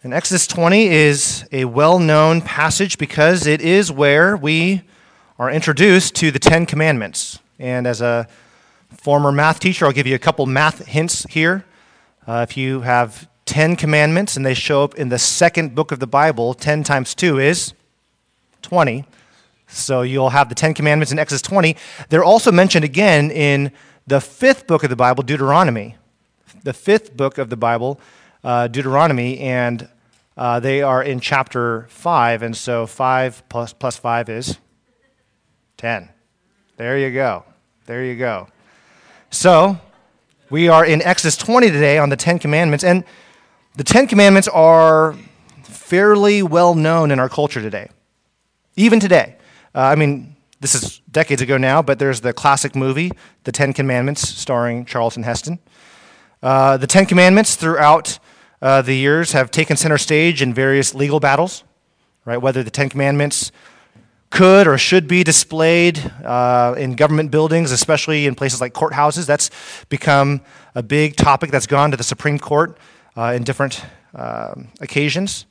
And Exodus 20 is a well-known passage because it is where we are introduced to the Ten Commandments. And as a former math teacher, I'll give you a couple math hints here. If you have 10 commandments and they show up in the second book of the Bible, 10 times 2 is 20. So you'll have the 10 commandments in Exodus 20. They're also mentioned again in the fifth book of the Bible, Deuteronomy. The fifth book of the Bible, Deuteronomy, and they are in chapter 5, and so 5 plus 5 is 10. There you go. There you go. So we are in Exodus 20 today on the 10 Commandments, and the 10 Commandments are fairly well known in our culture today, even today. This is decades ago now, but there's the classic movie, The 10 Commandments, starring Charlton Heston. The 10 Commandments throughout the years have taken center stage in various legal battles, right? Whether the 10 Commandments could or should be displayed in government buildings, especially in places like courthouses. That's become a big topic that's gone to the Supreme Court in different occasions.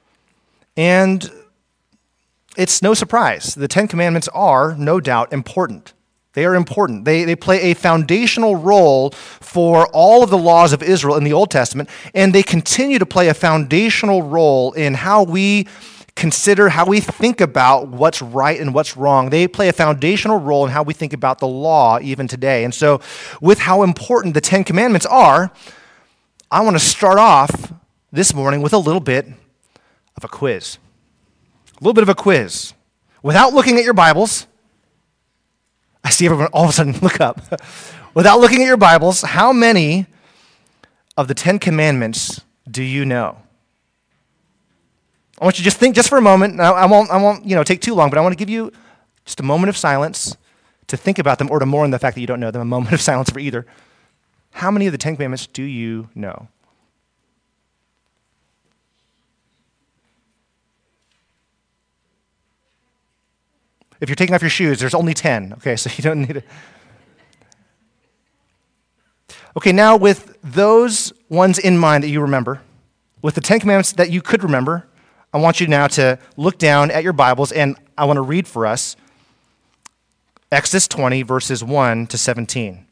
And it's no surprise. The 10 Commandments are, no doubt, important. They are important. They play a foundational role for all of the laws of Israel in the Old Testament, and they continue to play a foundational role in how we consider, how we think about what's right and what's wrong. They play a foundational role in how we think about the law even today. And so, with how important the 10 Commandments are, I want to start off this morning with a little bit of a quiz. A little bit of a quiz. Without looking at your Bibles, I see everyone all of a sudden look up. Without looking at your Bibles, how many of the 10 Commandments do you know? I want you to just think just for a moment. I won't take too long, but I want to give you just a moment of silence to think about them, or to mourn the fact that you don't know them. A moment of silence for either. How many of the 10 Commandments do you know? If you're taking off your shoes, there's only 10. Okay, so you don't need it. Okay, now with those ones in mind that you remember, with the 10 Commandments that you could remember, I want you now to look down at your Bibles, and I want to read for us Exodus 20, verses 1 to 17.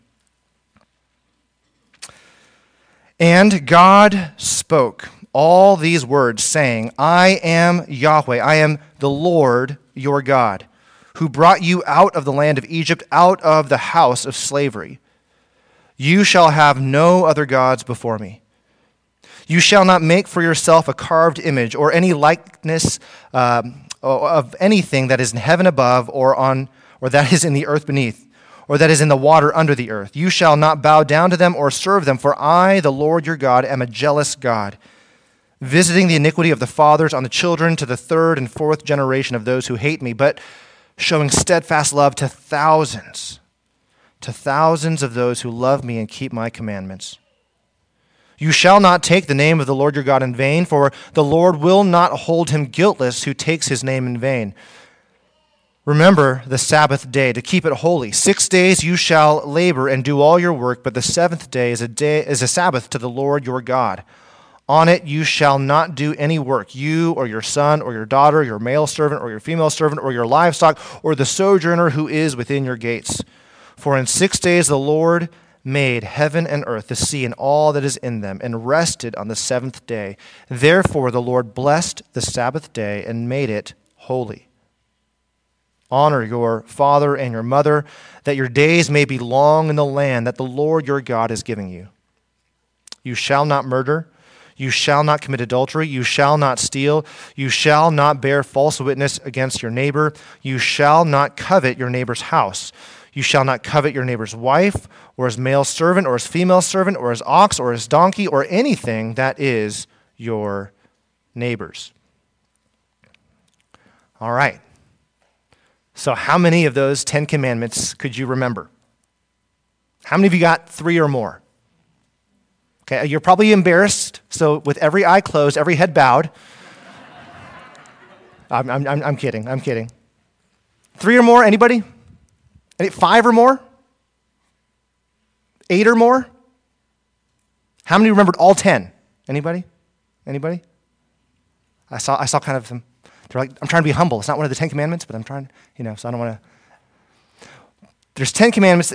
And God spoke all these words, saying, I am Yahweh, I am the Lord your God, who brought you out of the land of Egypt, out of the house of slavery. You shall have no other gods before me. You shall not make for yourself a carved image or any likeness of anything that is in heaven above or that is in the earth beneath, or that is in the water under the earth. You shall not bow down to them or serve them, for I, the Lord your God, am a jealous God, visiting the iniquity of the fathers on the children to the third and fourth generation of those who hate me, but showing steadfast love to thousands of those who love me and keep my commandments. You shall not take the name of the Lord your God in vain, for the Lord will not hold him guiltless who takes his name in vain. Remember the Sabbath day to keep it holy. 6 days you shall labor and do all your work, but the seventh day is a Sabbath to the Lord your God. On it you shall not do any work, you or your son or your daughter, your male servant or your female servant, or your livestock, or the sojourner who is within your gates. For in 6 days the Lord made heaven and earth, the sea, and all that is in them, and rested on the seventh day. Therefore the Lord blessed the Sabbath day and made it holy. Honor your father and your mother, that your days may be long in the land that the Lord your God is giving you. You shall not murder. You shall not commit adultery. You shall not steal. You shall not bear false witness against your neighbor. You shall not covet your neighbor's house. You shall not covet your neighbor's wife, or his male servant, or his female servant, or his ox, or his donkey, or anything that is your neighbor's. All right. So how many of those 10 commandments could you remember? How many of you got 3 or more? Okay, you're probably embarrassed, so with every eye closed, every head bowed. I'm kidding. 3 or more, anybody? 5 or more? 8 or more? How many remembered all 10? Anybody? I saw kind of them. They're like, I'm trying to be humble. It's not one of the 10 commandments, but I'm trying, so I don't want to. There's 10 commandments.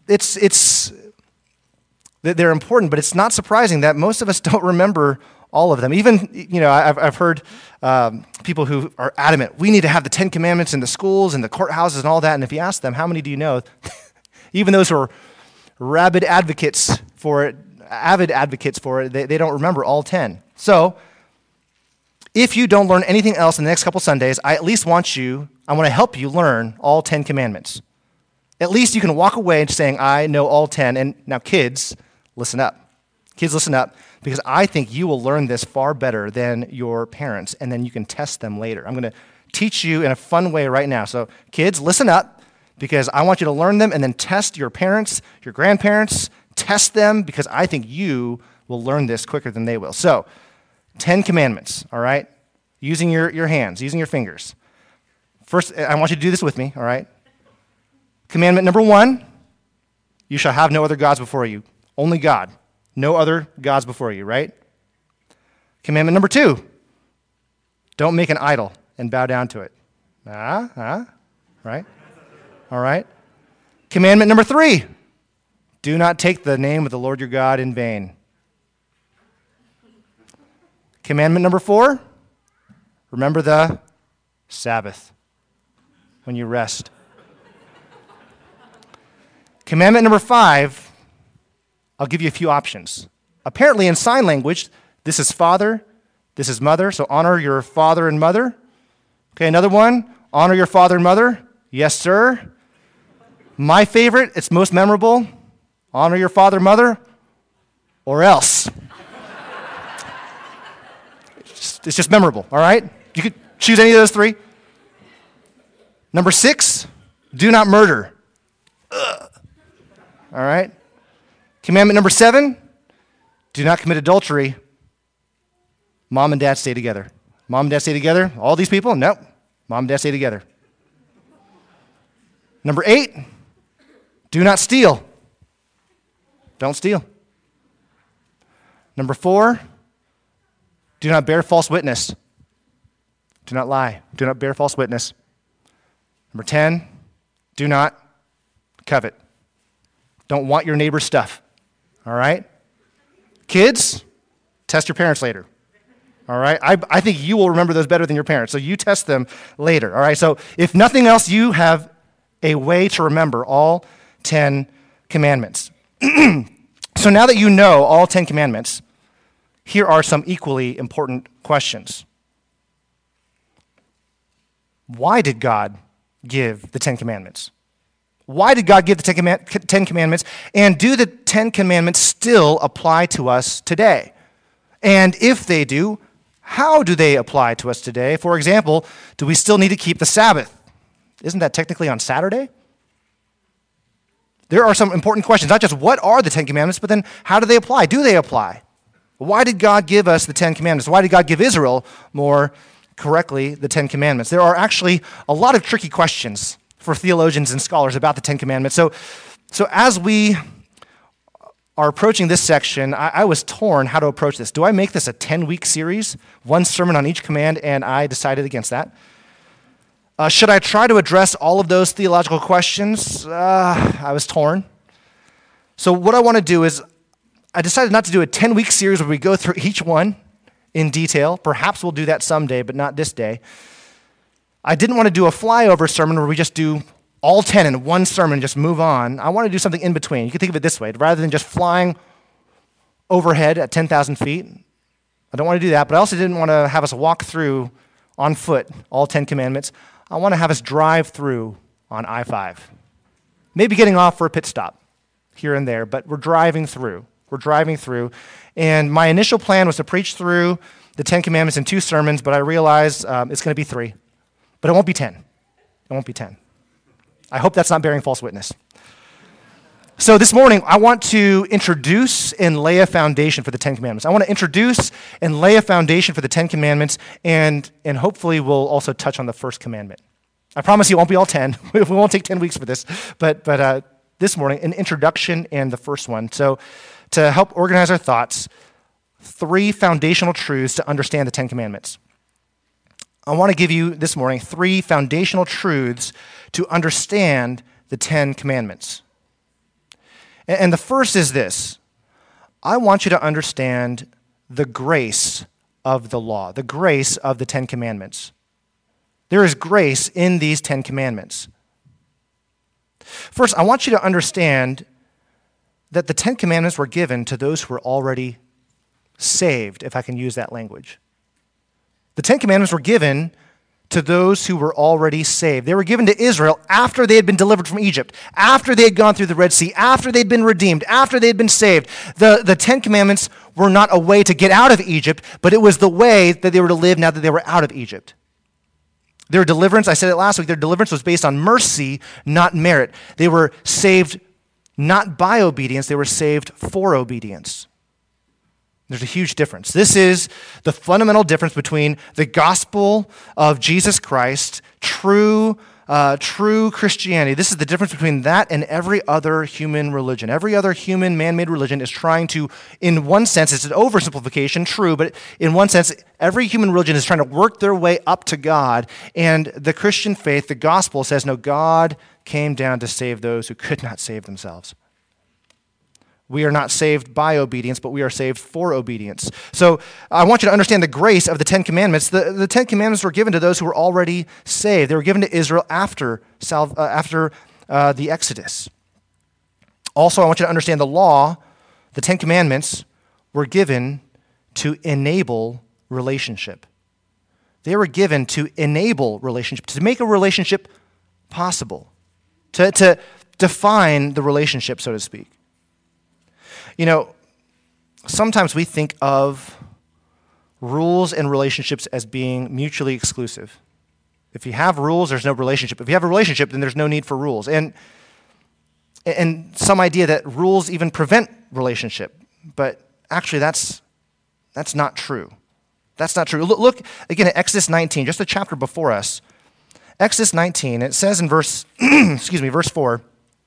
They're important, but it's not surprising that most of us don't remember all of them. Even, I've heard people who are adamant, we need to have the 10 commandments in the schools and the courthouses and all that. And if you ask them, how many do you know? Even those who are avid advocates for it, they don't remember all 10. So, if you don't learn anything else in the next couple Sundays, I at least want to help you learn all 10 commandments. At least you can walk away saying, I know all 10. And now kids, listen up. Kids, listen up, because I think you will learn this far better than your parents, and then you can test them later. I'm going to teach you in a fun way right now. So kids, listen up, because I want you to learn them and then test your parents, your grandparents, test them, because I think you will learn this quicker than they will. So, 10 commandments, all right? Using your hands, using your fingers. First, I want you to do this with me, all right? Commandment number 1, you shall have no other gods before you. Only God. No other gods before you, right? Commandment number 2, don't make an idol and bow down to it. Right? All right? Commandment number 3, do not take the name of the Lord your God in vain. Commandment number 4, remember the Sabbath when you rest. Commandment number 5, I'll give you a few options. Apparently in sign language, this is father, this is mother, so honor your father and mother. Okay, another one, honor your father and mother. Yes, sir. My favorite, it's most memorable, honor your father and mother, or else. It's just memorable, all right? You could choose any of those 3. Number 6, do not murder. Ugh. All right? Commandment number 7, do not commit adultery. Mom and dad stay together. Mom and dad stay together? All these people? Nope. Mom and dad stay together. Number 8, do not steal. Don't steal. Number 4, do not bear false witness. Do not lie. Do not bear false witness. Number 10, do not covet. Don't want your neighbor's stuff. All right? Kids, test your parents later. All right? I think you will remember those better than your parents, so you test them later. All right? So if nothing else, you have a way to remember all 10 commandments. So now that you know all 10 commandments, here are some equally important questions. Why did God give the 10 commandments? Why did God give the 10 commandments? And do the 10 commandments still apply to us today? And if they do, how do they apply to us today? For example, do we still need to keep the Sabbath? Isn't that technically on Saturday? There are some important questions, not just what are the 10 commandments, but then how do they apply? Do they apply? Why did God give us the 10 commandments? Why did God give Israel, more correctly, the 10 commandments? There are actually a lot of tricky questions for theologians and scholars about the 10 commandments. So as we are approaching this section, I was torn how to approach this. Do I make this a 10-week series, one sermon on each command, and I decided against that? Should I try to address all of those theological questions? I was torn. So what I want to do is, I decided not to do a 10-week series where we go through each one in detail. Perhaps we'll do that someday, but not this day. I didn't want to do a flyover sermon where we just do all 10 in one sermon and just move on. I want to do something in between. You can think of it this way. Rather than just flying overhead at 10,000 feet, I don't want to do that, but I also didn't want to have us walk through on foot all 10 commandments. I want to have us drive through on I-5. Maybe getting off for a pit stop here and there, but we're driving through. We're driving through. And my initial plan was to preach through the 10 commandments in 2 sermons, but I realized it's going to be 3. But it won't be 10. It won't be 10. I hope that's not bearing false witness. So this morning, I want to introduce and lay a foundation for the 10 commandments. I want to introduce and lay a foundation for the 10 commandments, and hopefully we'll also touch on the first commandment. I promise you it won't be all 10. We won't take 10 weeks for this. But this morning, an introduction and the first one. So to help organize our thoughts, 3 foundational truths to understand the 10 commandments. I want to give you this morning 3 foundational truths to understand the 10 commandments. And the first is this. I want you to understand the grace of the law, the grace of the 10 commandments. There is grace in these 10 commandments. First, I want you to understand that the 10 commandments were given to those who were already saved, if I can use that language. The 10 commandments were given to those who were already saved. They were given to Israel after they had been delivered from Egypt, after they had gone through the Red Sea, after they'd been redeemed, after they'd been saved. The 10 commandments were not a way to get out of Egypt, but it was the way that they were to live now that they were out of Egypt. Their deliverance, I said it last week, their deliverance was based on mercy, not merit. They were saved not by obedience, they were saved for obedience. There's a huge difference. This is the fundamental difference between the gospel of Jesus Christ, true Christianity. This is the difference between that and every other human religion. Every other human man-made religion is trying to, in one sense, it's an oversimplification, true, but in one sense, every human religion is trying to work their way up to God. And the Christian faith, the gospel, says, no, God came down to save those who could not save themselves. We are not saved by obedience, but we are saved for obedience. So I want you to understand the grace of the 10 commandments. The 10 commandments were given to those who were already saved. They were given to Israel after the Exodus. Also, I want you to understand the law, the 10 commandments, were given to enable relationship. They were given to enable relationship, to make a relationship possible, to define the relationship, so to speak. You know, sometimes we think of rules and relationships as being mutually exclusive. If you have rules, there's no relationship. If you have a relationship, then there's no need for rules. And some idea that rules even prevent relationship. But actually, that's not true. That's not true. Look again at Exodus 19, just the chapter before us. Exodus 19, it says in verse 4,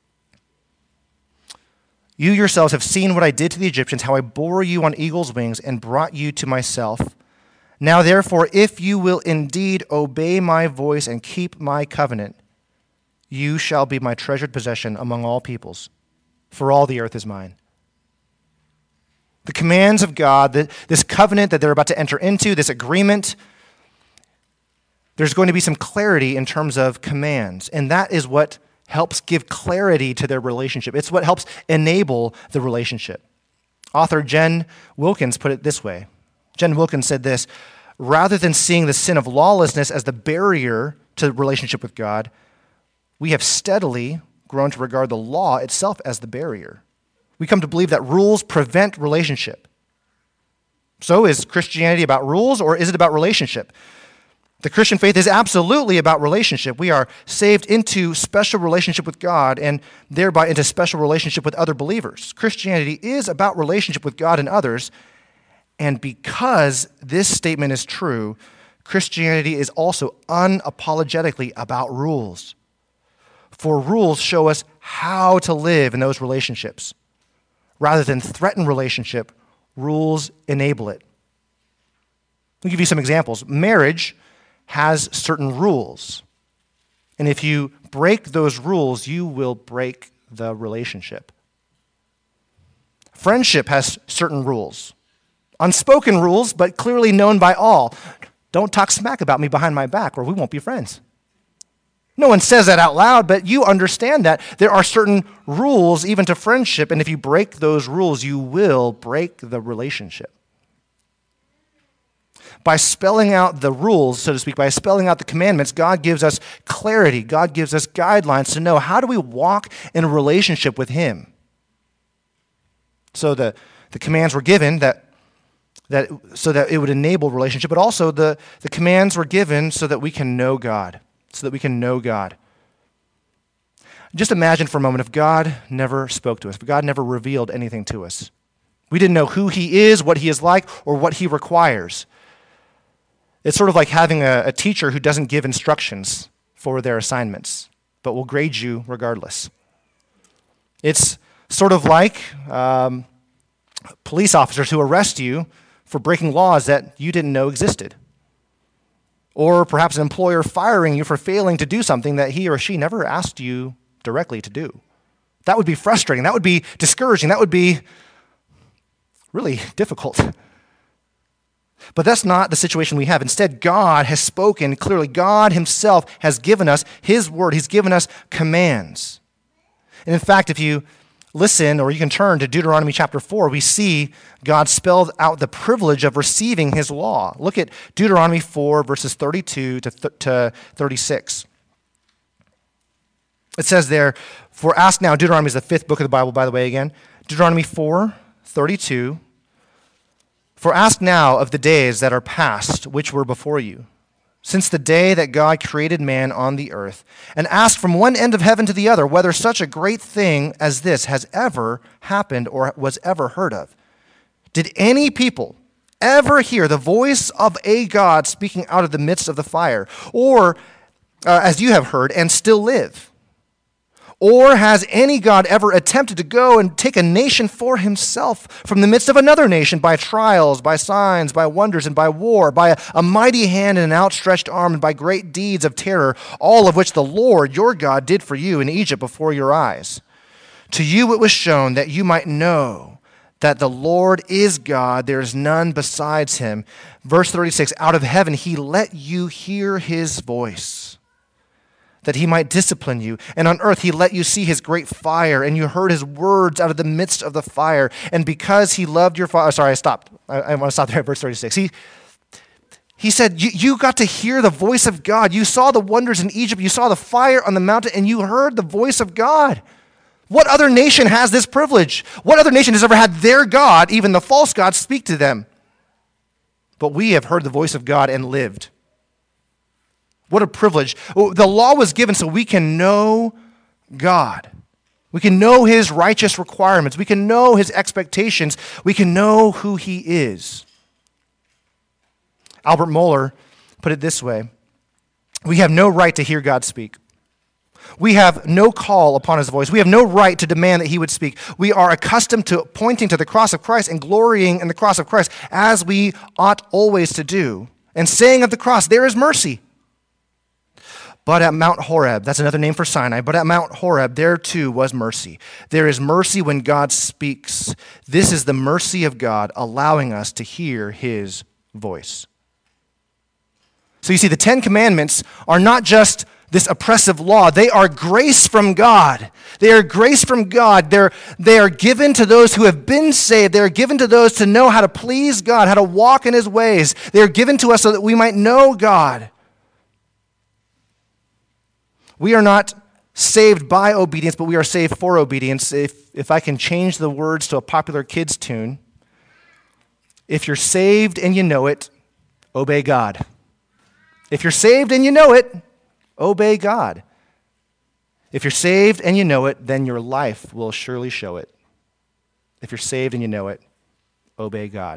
you yourselves have seen what I did to the Egyptians, how I bore you on eagle's wings and brought you to myself. Now therefore, if you will indeed obey my voice and keep my covenant, you shall be my treasured possession among all peoples, for all the earth is mine. The commands of God, this covenant that they're about to enter into, this agreement, there's going to be some clarity in terms of commands, and that is what helps give clarity to their relationship. It's what helps enable the relationship. Author Jen Wilkins put it this way. Jen Wilkins said this, rather than seeing the sin of lawlessness as the barrier to the relationship with God, we have steadily grown to regard the law itself as the barrier. We come to believe that rules prevent relationship. So is Christianity about rules or is it about relationship? The Christian faith is absolutely about relationship. We are saved into special relationship with God and thereby into special relationship with other believers. Christianity is about relationship with God and others, and because this statement is true, Christianity is also unapologetically about rules. For rules show us how to live in those relationships. Rather than threaten relationship, rules enable it. I'll give you some examples. Marriage has certain rules. And if you break those rules, you will break the relationship. Friendship has certain rules. Unspoken rules, but clearly known by all. Don't talk smack about me behind my back or we won't be friends. No one says that out loud, but you understand that there are certain rules even to friendship, and if you break those rules, you will break the relationship. By spelling out the rules, so to speak, by spelling out the commandments, God gives us clarity. God gives us guidelines to know how do we walk in a relationship with Him. So the commands were given so that it would enable relationship, but also the commands were given so that we can know God, so that we can know God. Just imagine for a moment if God never spoke to us, if God never revealed anything to us. We didn't know who He is, what He is like, or what He requires. It's sort of like having a teacher who doesn't give instructions for their assignments, but will grade you regardless. It's sort of like police officers who arrest you for breaking laws that you didn't know existed. Or perhaps an employer firing you for failing to do something that he or she never asked you directly to do. That would be frustrating. That would be discouraging. That would be really difficult. But that's not the situation we have. Instead, God has spoken clearly. God himself has given us his word. He's given us commands. And in fact, if you listen, or you can turn to Deuteronomy chapter 4, we see God spelled out the privilege of receiving his law. Look at Deuteronomy 4, verses 32 to 36. It says there, for ask now, Deuteronomy is the fifth book of the Bible, by the way, again. Deuteronomy 4, 32. For ask now of the days that are past, which were before you, since the day that God created man on the earth, and ask from one end of heaven to the other whether such a great thing as this has ever happened or was ever heard of. Did any people ever hear the voice of a God speaking out of the midst of the fire, or as you have heard, and still live? Or has any God ever attempted to go and take a nation for himself from the midst of another nation by trials, by signs, by wonders, and by war, by a mighty hand and an outstretched arm, and by great deeds of terror, all of which the Lord your God did for you in Egypt before your eyes? To you it was shown that you might know that the Lord is God, there is none besides him. Verse 36, out of heaven he let you hear his voice, that he might discipline you. And on earth he let you see his great fire, and you heard his words out of the midst of the fire. And because he loved your father, sorry, I stopped. I want to stop there at verse 36. He said, you got to hear the voice of God. You saw the wonders in Egypt. You saw the fire on the mountain, and you heard the voice of God. What other nation has this privilege? What other nation has ever had their God, even the false God, speak to them? But we have heard the voice of God and lived. What a privilege. The law was given so we can know God. We can know his righteous requirements. We can know his expectations. We can know who he is. Albert Mohler put it this way: we have no right to hear God speak. We have no call upon his voice. We have no right to demand that he would speak. We are accustomed to pointing to the cross of Christ and glorying in the cross of Christ, as we ought always to do, and saying of the cross, there is mercy. But at Mount Horeb, that's another name for Sinai, but at Mount Horeb, there too was mercy. There is mercy when God speaks. This is the mercy of God, allowing us to hear his voice. So you see, the Ten Commandments are not just this oppressive law. They are grace from God. They are grace from God. They are given to those who have been saved. They are given to those to know how to please God, how to walk in his ways. They are given to us so that we might know God. We are not saved by obedience, but we are saved for obedience. If I can change the words to a popular kids tune, if you're saved and you know it, obey God. If you're saved and you know it, obey God. If you're saved and you know it, then your life will surely show it. If you're saved and you know it, obey God.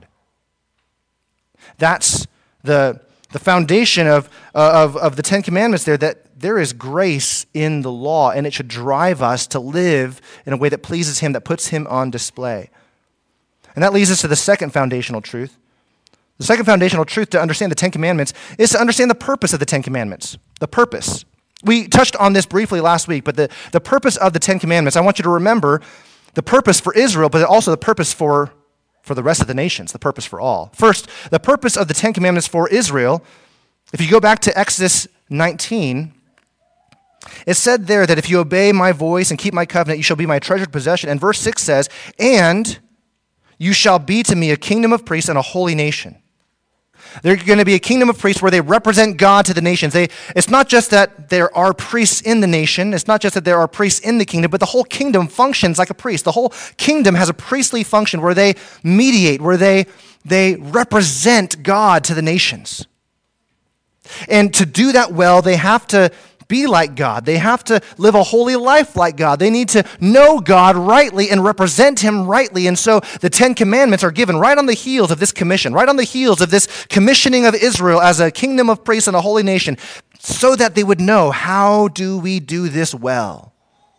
That's the foundation of the Ten Commandments there, that there is grace in the law, and it should drive us to live in a way that pleases him, that puts him on display. And that leads us to the second foundational truth. The second foundational truth to understand the Ten Commandments is to understand the purpose of the Ten Commandments. The purpose. We touched on this briefly last week, but the purpose of the Ten Commandments, I want you to remember the purpose for Israel, but also the purpose for the rest of the nations, the purpose for all. First, the purpose of the Ten Commandments for Israel, if you go back to Exodus 19, it said there that if you obey my voice and keep my covenant, you shall be my treasured possession. And verse 6 says, and you shall be to me a kingdom of priests and a holy nation. They're going to be a kingdom of priests where they represent God to the nations. It's not just that there are priests in the nation. It's not just that there are priests in the kingdom, but the whole kingdom functions like a priest. The whole kingdom has a priestly function where they mediate, where they represent God to the nations. And to do that well, they have to be like God. They have to live a holy life like God. They need to know God rightly and represent him rightly. And so the Ten Commandments are given right on the heels of this commission, right on the heels of this commissioning of Israel as a kingdom of priests and a holy nation, so that they would know, how do we do this well?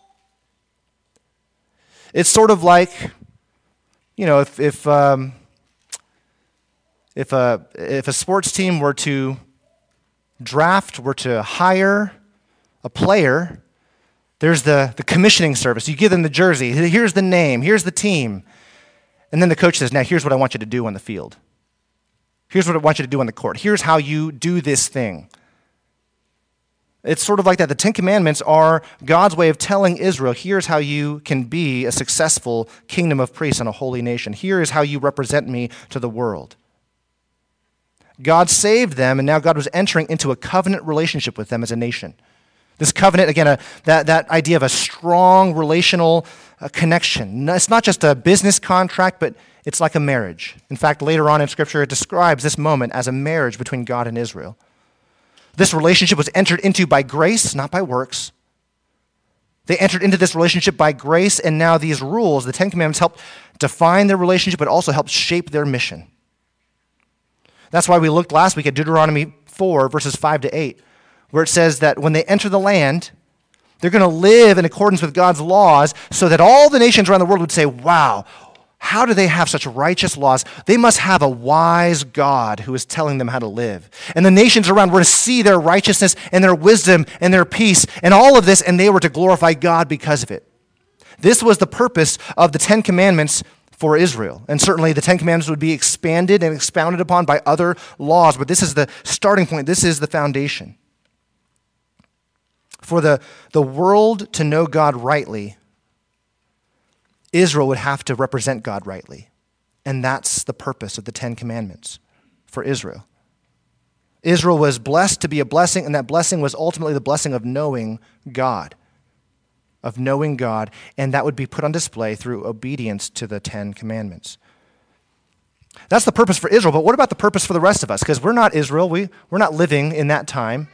It's sort of like, if a sports team were to draft, were to hire a player, there's the commissioning service. You give them the jersey. Here's the name. Here's the team. And then the coach says, now here's what I want you to do on the field. Here's what I want you to do on the court. Here's how you do this thing. It's sort of like that. The Ten Commandments are God's way of telling Israel, here's how you can be a successful kingdom of priests and a holy nation. Here is how you represent me to the world. God saved them, and now God was entering into a covenant relationship with them as a nation. This covenant, again, that idea of a strong relational connection. It's not just a business contract, but it's like a marriage. In fact, later on in Scripture, it describes this moment as a marriage between God and Israel. This relationship was entered into by grace, not by works. They entered into this relationship by grace, and now these rules, the Ten Commandments, help define their relationship, but also help shape their mission. That's why we looked last week at Deuteronomy 4, verses 5 to 8, where it says that when they enter the land, they're going to live in accordance with God's laws so that all the nations around the world would say, wow, how do they have such righteous laws? They must have a wise God who is telling them how to live. And the nations around were to see their righteousness and their wisdom and their peace and all of this, and they were to glorify God because of it. This was the purpose of the Ten Commandments for Israel. And certainly the Ten Commandments would be expanded and expounded upon by other laws, but this is the starting point. This is the foundation. For the world to know God rightly, Israel would have to represent God rightly. And that's the purpose of the Ten Commandments for Israel. Israel was blessed to be a blessing, and that blessing was ultimately the blessing of knowing God. And that would be put on display through obedience to the Ten Commandments. That's the purpose for Israel, but what about the purpose for the rest of us? Because we're not Israel, we're not living in that time.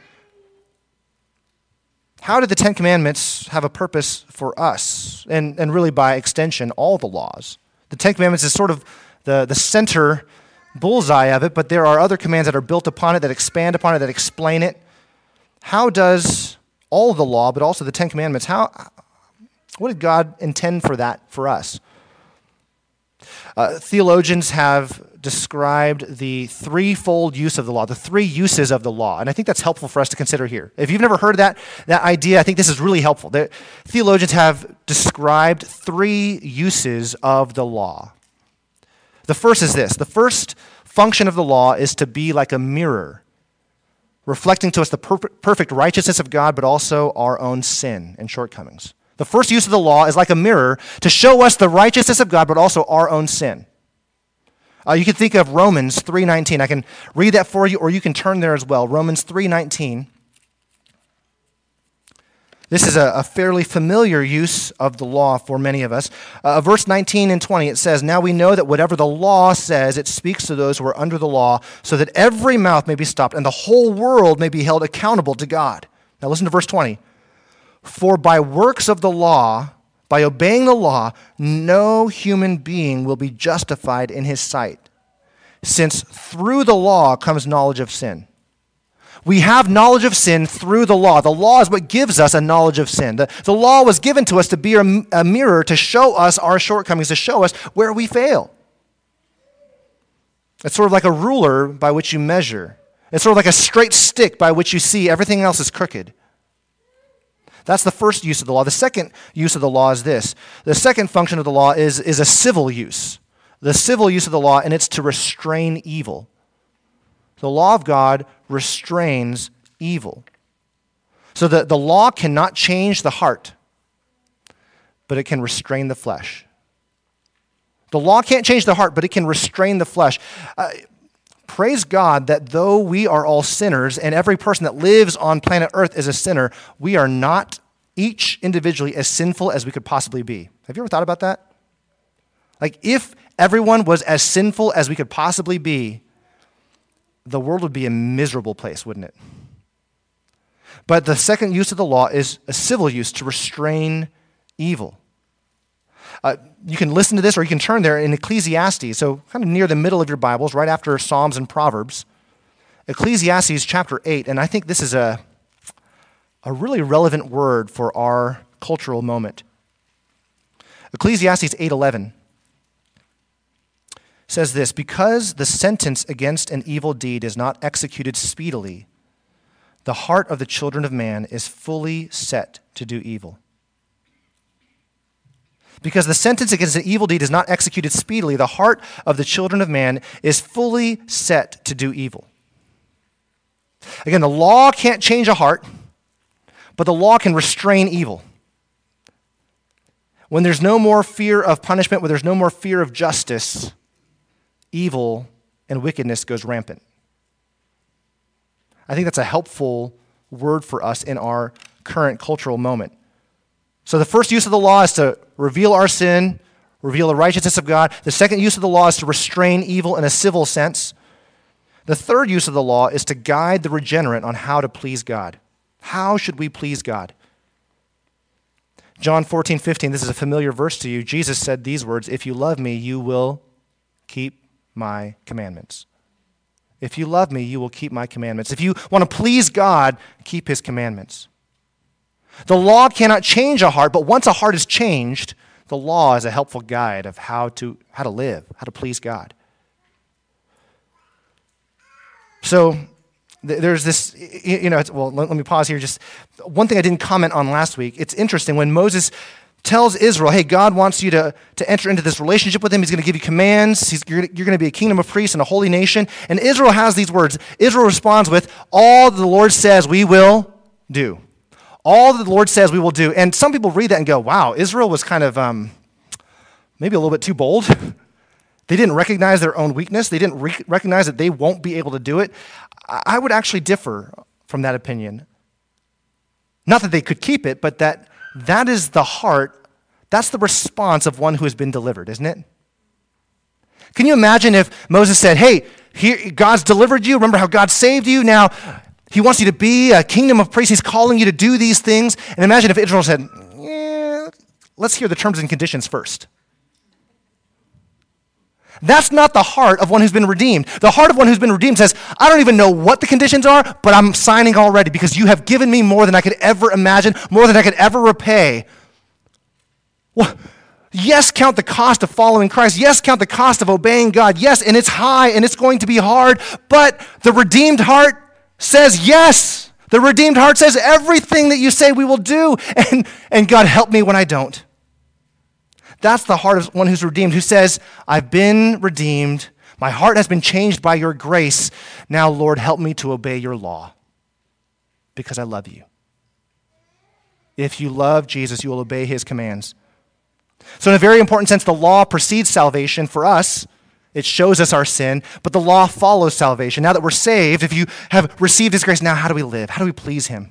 How did the Ten Commandments have a purpose for us? And really, by extension, all the laws. The Ten Commandments is sort of the center bullseye of it, but there are other commands that are built upon it, that expand upon it, that explain it. How does all of the law, but also the Ten Commandments, what did God intend for that for us? Theologians have described the threefold use of the law, the three uses of the law, and I think that's helpful for us to consider here. If you've never heard that idea, I think this is really helpful. Theologians have described three uses of the law. The first is this. The first function of the law is to be like a mirror, reflecting to us the perfect righteousness of God, but also our own sin and shortcomings. The first use of the law is like a mirror to show us the righteousness of God, but also our own sin. You can think of Romans 3:19. I can read that for you, or you can turn there as well. Romans 3:19. This is a fairly familiar use of the law for many of us. Verse 19 and 20, it says, "Now we know that whatever the law says, it speaks to those who are under the law, so that every mouth may be stopped, and the whole world may be held accountable to God." Now listen to verse 20. "For by works of the law, by obeying the law, no human being will be justified in his sight, since through the law comes knowledge of sin." We have knowledge of sin through the law. The law is what gives us a knowledge of sin. The law was given to us to be a mirror to show us our shortcomings, to show us where we fail. It's sort of like a ruler by which you measure. It's sort of like a straight stick by which you see everything else is crooked. That's the first use of the law. The second use of the law is this. The second function of the law is a civil use. The civil use of the law, and it's to restrain evil. The law of God restrains evil. So the law cannot change the heart, but it can restrain the flesh. The law can't change the heart, but it can restrain the flesh. Praise God that though we are all sinners, and every person that lives on planet Earth is a sinner, we are not each individually as sinful as we could possibly be. Have you ever thought about that? Like, if everyone was as sinful as we could possibly be, the world would be a miserable place, wouldn't it? But the second use of the law is a civil use to restrain evil. You can listen to this, or you can turn there in Ecclesiastes, so kind of near the middle of your Bibles, right after Psalms and Proverbs. Ecclesiastes chapter 8, and I think this is a really relevant word for our cultural moment. Ecclesiastes 8:11 says this: "Because the sentence against an evil deed is not executed speedily, the heart of the children of man is fully set to do evil. Because the sentence against an evil deed is not executed speedily, the heart of the children of man is fully set to do evil. Again, the law can't change a heart, but the law can restrain evil. When there's no more fear of punishment, when there's no more fear of justice, evil and wickedness goes rampant. I think that's a helpful word for us in our current cultural moment. So the first use of the law is to reveal our sin, reveal the righteousness of God. The second use of the law is to restrain evil in a civil sense. The third use of the law is to guide the regenerate on how to please God. How should we please God? John 14:15, this is a familiar verse to you. Jesus said these words, "If you love me, you will keep my commandments." If you love me, you will keep my commandments. If you want to please God, keep his commandments. The law cannot change a heart, but once a heart is changed, the law is a helpful guide of how to live, how to please God. So there's this, let me pause here. Just one thing I didn't comment on last week. It's interesting when Moses tells Israel, hey, God wants you to enter into this relationship with him. He's going to give you commands. You're going to be a kingdom of priests and a holy nation. And Israel has these words. Israel responds with, all the Lord says we will do. All that the Lord says we will do. And some people read that and go, wow, Israel was kind of maybe a little bit too bold. They didn't recognize their own weakness. They didn't recognize that they won't be able to do it. I would actually differ from that opinion. Not that they could keep it, but that is the heart, that's the response of one who has been delivered, isn't it? Can you imagine if Moses said, hey, here, God's delivered you. Remember how God saved you? Now, he wants you to be a kingdom of priests. He's calling you to do these things. And imagine if Israel said, let's hear the terms and conditions first. That's not the heart of one who's been redeemed. The heart of one who's been redeemed says, I don't even know what the conditions are, but I'm signing already because you have given me more than I could ever imagine, more than I could ever repay. Well, yes, count the cost of following Christ. Yes, count the cost of obeying God. Yes, and it's high and it's going to be hard, but the redeemed heart says yes. The redeemed heart says everything that you say we will do, and God help me when I don't. That's the heart of one who's redeemed, who says, I've been redeemed. My heart has been changed by your grace. Now, Lord, help me to obey your law because I love you. If you love Jesus, you will obey his commands. So in a very important sense, the law precedes salvation for us. It shows us our sin, but the law follows salvation. Now that we're saved, if you have received his grace, now how do we live? How do we please him?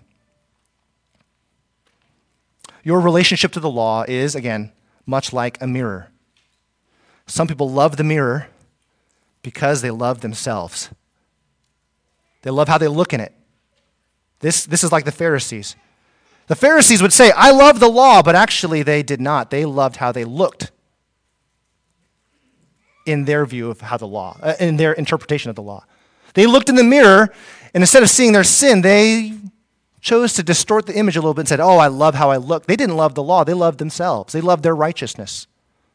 Your relationship to the law is, again, much like a mirror. Some people love the mirror because they love themselves. They love how they look in it. This is like the Pharisees. The Pharisees would say, I love the law, but actually they did not. They loved how they looked in their view of how the law, in their interpretation of the law. They looked in the mirror, and instead of seeing their sin, they chose to distort the image a little bit and said, oh, I love how I look. They didn't love the law. They loved themselves. They loved their righteousness.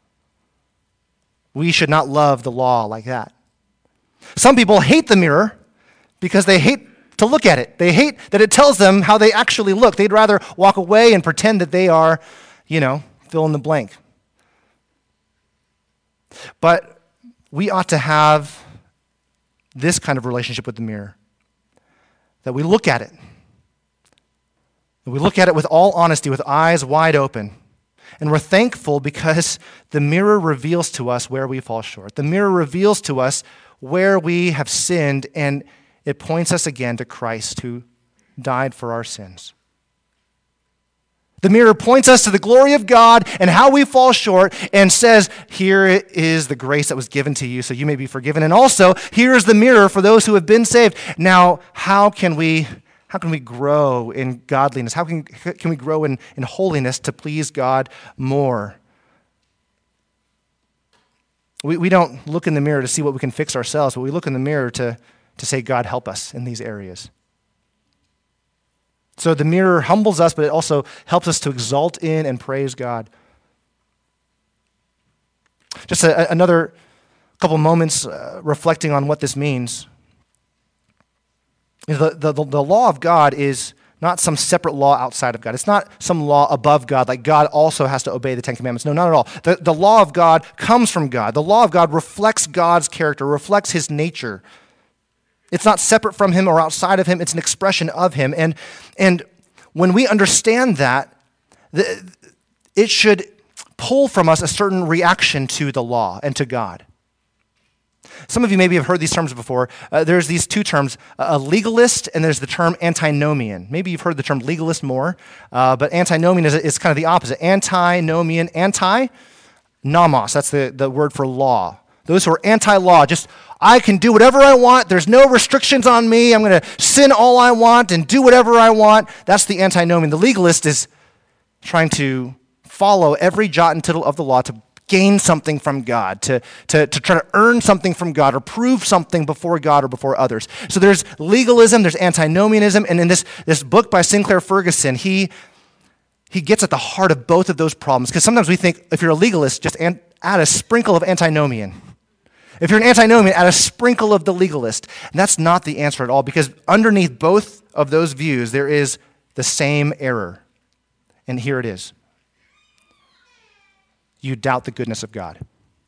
We should not love the law like that. Some people hate the mirror because they hate to look at it. They hate that it tells them how they actually look. They'd rather walk away and pretend that they are, fill in the blank. But we ought to have this kind of relationship with the mirror, that we look at it. We look at it with all honesty, with eyes wide open. And we're thankful because the mirror reveals to us where we fall short. The mirror reveals to us where we have sinned, and it points us again to Christ who died for our sins. The mirror points us to the glory of God and how we fall short and says, here is the grace that was given to you so you may be forgiven. And also, here is the mirror for those who have been saved. Now, how can we grow in godliness? How can we grow in holiness to please God more? We don't look in the mirror to see what we can fix ourselves, but we look in the mirror to say, God, help us in these areas. So the mirror humbles us, but it also helps us to exalt in and praise God. Just another couple moments reflecting on what this means. The law of God is not some separate law outside of God. It's not some law above God, like God also has to obey the Ten Commandments. No, not at all. The law of God comes from God. The law of God reflects God's character, reflects his nature. It's not separate from him or outside of him. It's an expression of him. And when we understand that, it should pull from us a certain reaction to the law and to God. Some of you maybe have heard these terms before. There's these two terms, a legalist, and there's the term antinomian. Maybe you've heard the term legalist more, but antinomian is kind of the opposite. Antinomian, nomos, that's the word for law. Those who are anti-law, just, I can do whatever I want. There's no restrictions on me. I'm going to sin all I want and do whatever I want. That's the antinomian. The legalist is trying to follow every jot and tittle of the law to gain something from God, to try to earn something from God or prove something before God or before others. So there's legalism, there's antinomianism, and in this book by Sinclair Ferguson, he gets at the heart of both of those problems. Because sometimes we think if you're a legalist, just add a sprinkle of antinomian. If you're an antinomian, add a sprinkle of the legalist. And that's not the answer at all, because underneath both of those views, there is the same error. And here it is. You doubt the goodness of God.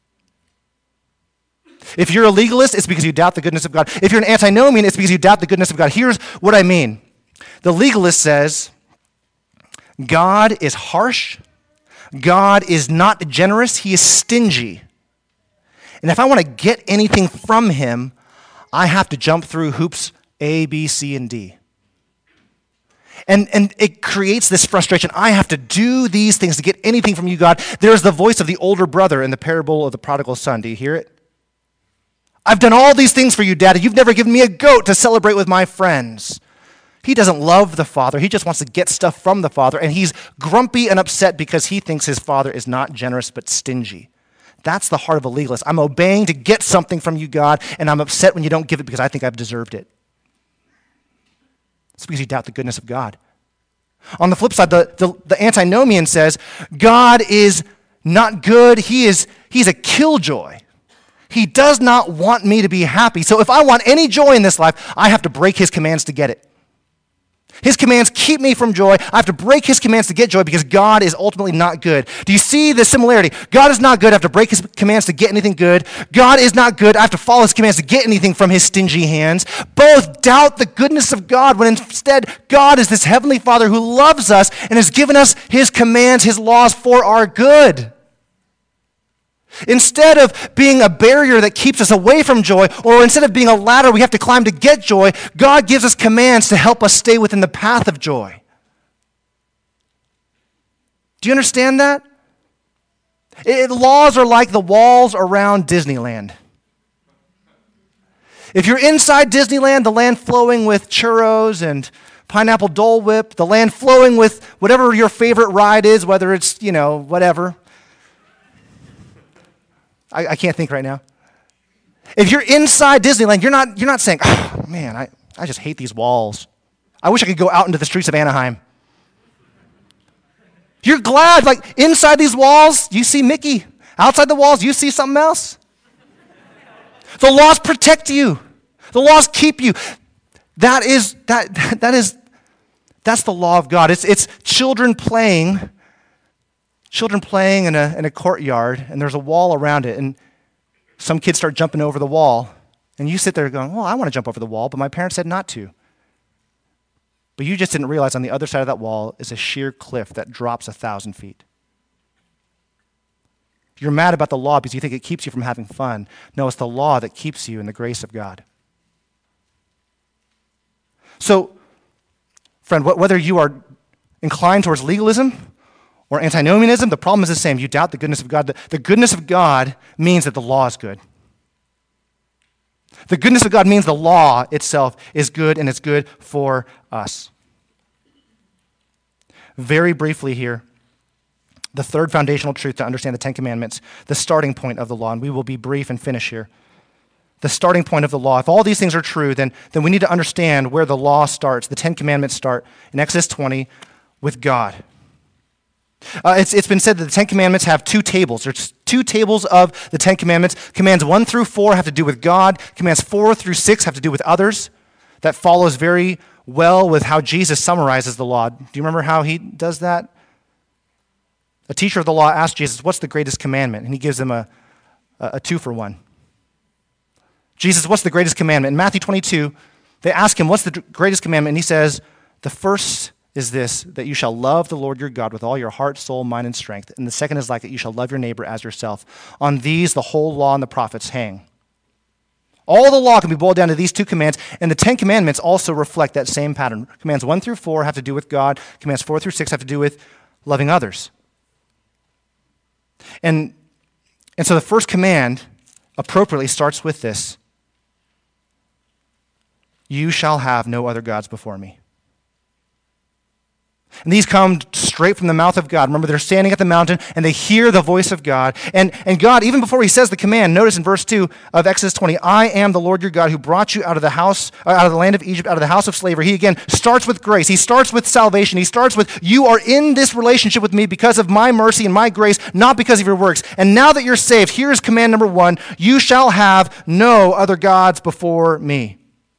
If you're a legalist, it's because you doubt the goodness of God. If you're an antinomian, it's because you doubt the goodness of God. Here's what I mean. The legalist says, God is harsh. God is not generous. He is stingy. And if I want to get anything from him, I have to jump through hoops A, B, C, and D. And it creates this frustration. I have to do these things to get anything from you, God. There's the voice of the older brother in the parable of the prodigal son. Do you hear it? I've done all these things for you, Daddy. You've never given me a goat to celebrate with my friends. He doesn't love the father. He just wants to get stuff from the father. And he's grumpy and upset because he thinks his father is not generous but stingy. That's the heart of a legalist. I'm obeying to get something from you, God, and I'm upset when you don't give it because I think I've deserved it. It's because you doubt the goodness of God. On the flip side, the antinomian says, God is not good. He's a killjoy. He does not want me to be happy. So if I want any joy in this life, I have to break his commands to get it. His commands keep me from joy. I have to break his commands to get joy because God is ultimately not good. Do you see the similarity? God is not good. I have to break his commands to get anything good. God is not good. I have to follow his commands to get anything from his stingy hands. Both doubt the goodness of God when instead God is this heavenly Father who loves us and has given us his commands, his laws for our good. Instead of being a barrier that keeps us away from joy, or instead of being a ladder we have to climb to get joy, God gives us commands to help us stay within the path of joy. Do you understand that? Laws are like the walls around Disneyland. If you're inside Disneyland, the land flowing with churros and pineapple Dole Whip, the land flowing with whatever your favorite ride is, whether it's, whatever. I can't think right now. If you're inside Disneyland, you're not saying, oh, man, I just hate these walls. I wish I could go out into the streets of Anaheim. You're glad, like inside these walls, you see Mickey. Outside the walls, you see something else. The laws protect you. The laws keep you. That's the law of God. It's children playing in a courtyard, and there's a wall around it, and some kids start jumping over the wall, and you sit there going, well, I want to jump over the wall, but my parents said not to. But you just didn't realize on the other side of that wall is a sheer cliff that drops 1,000 feet. You're mad about the law because you think it keeps you from having fun. No, it's the law that keeps you in the grace of God. So, friend, whether you are inclined towards legalism or antinomianism, the problem is the same. You doubt the goodness of God. The goodness of God means that the law is good. The goodness of God means the law itself is good, and it's good for us. Very briefly here, the third foundational truth to understand the Ten Commandments, the starting point of the law, and we will be brief and finish here. The starting point of the law. If all these things are true, then we need to understand where the law starts. The Ten Commandments start in Exodus 20 with God. It's been said that the Ten Commandments have two tables. There's two tables of the Ten Commandments. Commands 1 through 4 have to do with God. Commands 4 through 6 have to do with others. that follows very well with how Jesus summarizes the law. Do you remember how he does that? A teacher of the law asked Jesus, what's the greatest commandment? And he gives them a 2-for-1. Jesus, what's the greatest commandment? In Matthew 22, they ask him, what's the greatest commandment? And he says, the first is this, that you shall love the Lord your God with all your heart, soul, mind, and strength. And the second is like it, you shall love your neighbor as yourself. On these, the whole law and the prophets hang. All the law can be boiled down to these 2 commands, and the 10 commandments also reflect that same pattern. Commands 1 through 4 have to do with God. Commands 4 through 6 have to do with loving others. And so the first command appropriately starts with this. You shall have no other gods before me. And these come straight from the mouth of God. Remember, they're standing at the mountain, and they hear the voice of God. And God, even before he says the command, notice in verse 2 of Exodus 20, I am the Lord your God who brought you out of the land of Egypt, out of the house of slavery. He again starts with grace. He starts with salvation. He starts with, you are in this relationship with me because of my mercy and my grace, not because of your works. And now that you're saved, here's command number 1, you shall have no other gods before me.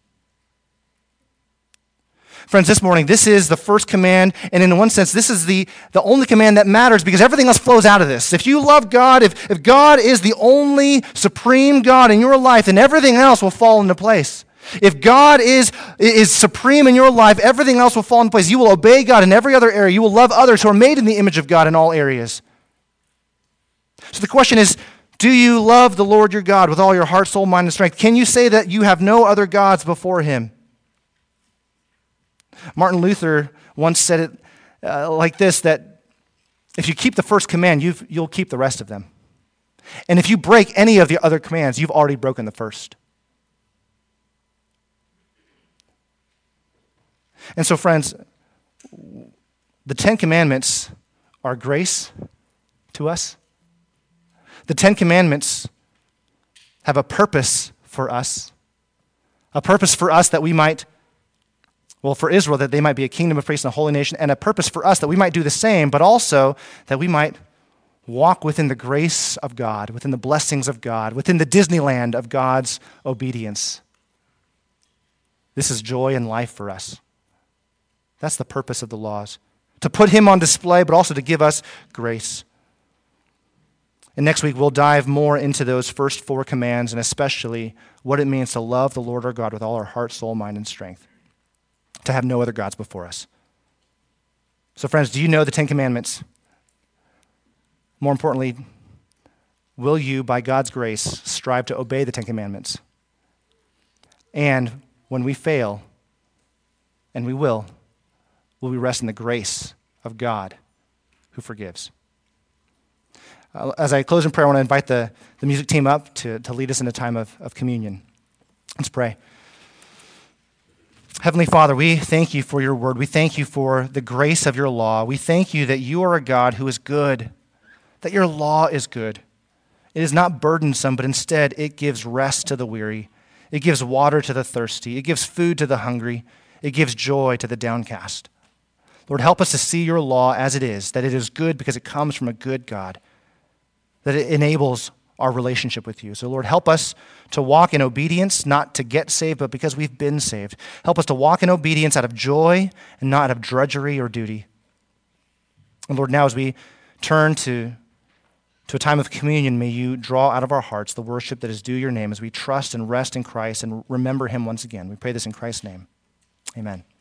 Friends, this morning, this is the first command, and in one sense, this is the only command that matters because everything else flows out of this. If you love God, if God is the only supreme God in your life, then everything else will fall into place. If God is supreme in your life, everything else will fall into place. You will obey God in every other area. You will love others who are made in the image of God in all areas. So the question is, do you love the Lord your God with all your heart, soul, mind, and strength? Can you say that you have no other gods before him? Martin Luther once said it like this, that if you keep the first command, you'll keep the rest of them. And if you break any of the other commands, you've already broken the first. And so, friends, the 10 commandments are grace to us. The 10 commandments have a purpose for us that we might, for Israel, that they might be a kingdom of priests and a holy nation, and a purpose for us that we might do the same, but also that we might walk within the grace of God, within the blessings of God, within the Disneyland of God's obedience. This is joy and life for us. That's the purpose of the laws, to put him on display, but also to give us grace. And next week, we'll dive more into those first 4 commands, and especially what it means to love the Lord our God with all our heart, soul, mind, and strength, to have no other gods before us. So friends, do you know the 10 commandments? More importantly, will you, by God's grace, strive to obey the 10 commandments? And when we fail, and we will we rest in the grace of God who forgives? As I close in prayer, I want to invite the music team up to lead us in a time of communion. Let's pray. Heavenly Father, we thank you for your word. We thank you for the grace of your law. We thank you that you are a God who is good, that your law is good. It is not burdensome, but instead it gives rest to the weary. It gives water to the thirsty. It gives food to the hungry. It gives joy to the downcast. Lord, help us to see your law as it is, that it is good because it comes from a good God, that it enables our relationship with you. So Lord, help us to walk in obedience, not to get saved, but because we've been saved. Help us to walk in obedience out of joy and not out of drudgery or duty. And Lord, now as we turn to a time of communion, may you draw out of our hearts the worship that is due your name as we trust and rest in Christ and remember him once again. We pray this in Christ's name. Amen.